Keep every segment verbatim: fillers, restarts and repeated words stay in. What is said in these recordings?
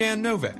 Dan Novak.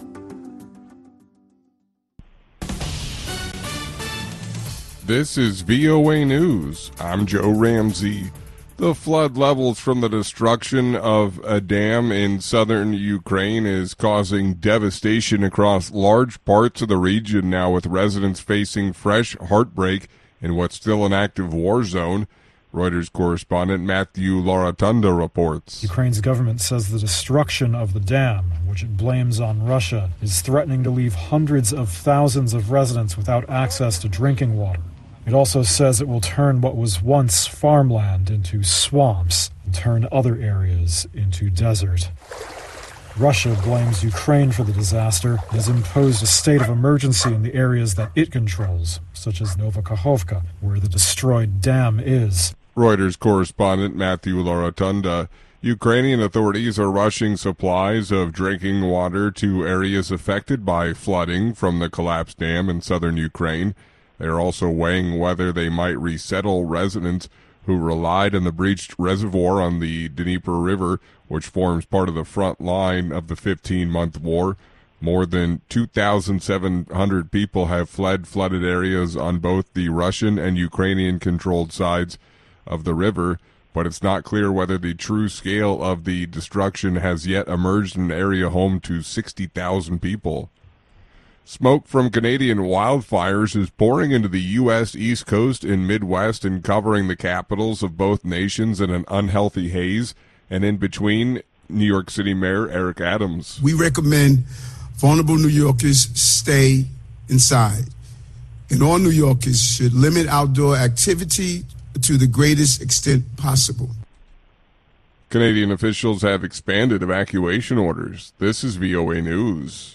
This is V O A News. I'm Joe Ramsey. The flood levels from the destruction of a dam in southern Ukraine is causing devastation across large parts of the region now, with residents facing fresh heartbreak in what's still an active war zone. Reuters correspondent Matthew Laratunda reports. Ukraine's government says the destruction of the dam, which it blames on Russia, is threatening to leave hundreds of thousands of residents without access to drinking water. It also says it will turn what was once farmland into swamps and turn other areas into desert. Russia blames Ukraine for the disaster and has imposed a state of emergency in the areas that it controls, such as Novakhovka, where the destroyed dam is. Reuters correspondent Matthew Laratunda. Ukrainian authorities are rushing supplies of drinking water to areas affected by flooding from the collapsed dam in southern Ukraine. They are also weighing whether they might resettle residents who relied on the breached reservoir on the Dnieper River, which forms part of the front line of the fifteen-month war. More than two thousand seven hundred people have fled flooded areas on both the Russian and Ukrainian-controlled sides of the river, but it's not clear whether the true scale of the destruction has yet emerged in an area home to sixty thousand people. Smoke from Canadian wildfires is pouring into the U S East Coast and Midwest and covering the capitals of both nations in an unhealthy haze, and in between, New York City Mayor Eric Adams. We recommend vulnerable New Yorkers stay inside, and all New Yorkers should limit outdoor activity to the greatest extent possible. Canadian officials have expanded evacuation orders. This is V O A News.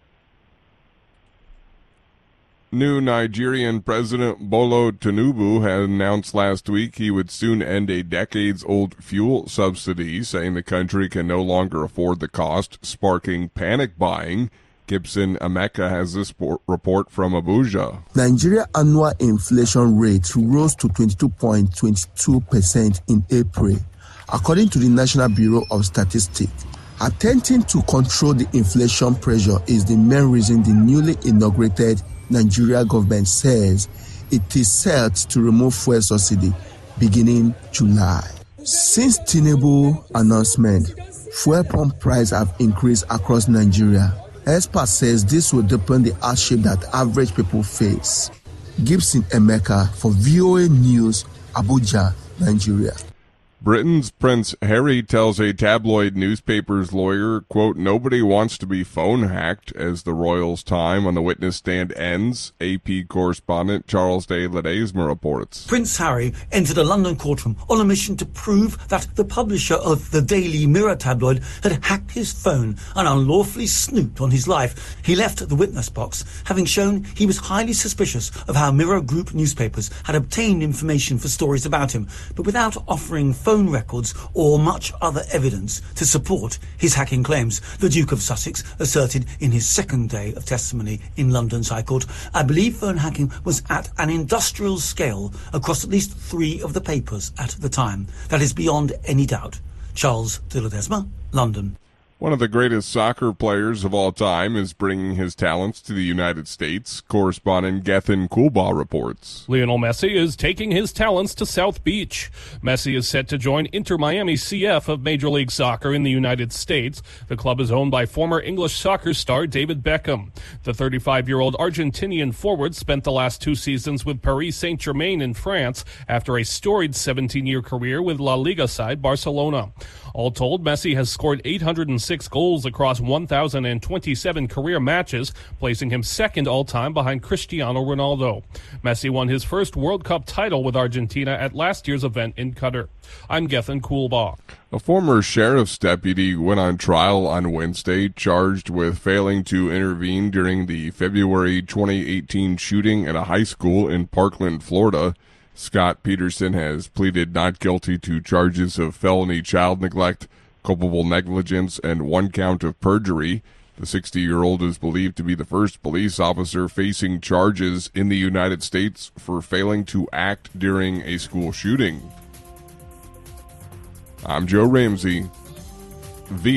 New Nigerian President Bola Tinubu had announced last week he would soon end a decades-old fuel subsidy, saying the country can no longer afford the cost, sparking panic buying. Gibson Emeka has this report from Abuja. Nigeria annual inflation rate rose to twenty-two point two two percent in April, according to the National Bureau of Statistics. Attempting to control the inflation pressure is the main reason the newly inaugurated Nigeria government says it is set to remove fuel subsidy beginning July. Since Tinubu announcement, fuel pump prices have increased across Nigeria. Experts says this will deepen the hardship that average people face. Gibson Emeka for V O A News, Abuja, Nigeria. Britain's Prince Harry tells a tabloid newspaper's lawyer, quote, nobody wants to be phone hacked as the royal's time on the witness stand ends. A P correspondent Charles de Ledesma reports. Prince Harry entered a London courtroom on a mission to prove that the publisher of the Daily Mirror tabloid had hacked his phone and unlawfully snooped on his life. He left the witness box, having shown he was highly suspicious of how Mirror Group newspapers had obtained information for stories about him, but without offering phone records or much other evidence to support his hacking claims. The Duke of Sussex asserted in his second day of testimony in London's High Court, I believe phone hacking was at an industrial scale across at least three of the papers at the time. That is beyond any doubt. Charles de Ledesma, London. One of the greatest soccer players of all time is bringing his talents to the United States. Correspondent Gethin Coolbaugh reports. Lionel Messi is taking his talents to South Beach. Messi is set to join Inter Miami C F of Major League Soccer in the United States. The club is owned by former English soccer star David Beckham. The thirty-five-year-old Argentinian forward spent the last two seasons with Paris Saint-Germain in France after a storied seventeen-year career with La Liga side Barcelona. All told, Messi has scored eight hundred six goals across one thousand twenty-seven career matches, placing him second all-time behind Cristiano Ronaldo. Messi won his first World Cup title with Argentina at last year's event in Qatar. I'm Gethin Coolbaugh. A former sheriff's deputy went on trial on Wednesday, charged with failing to intervene during the February twenty eighteen shooting at a high school in Parkland, Florida. Scott Peterson has pleaded not guilty to charges of felony child neglect, culpable negligence, and one count of perjury. The sixty-year-old is believed to be the first police officer facing charges in the United States for failing to act during a school shooting. I'm Joe Ramsey. V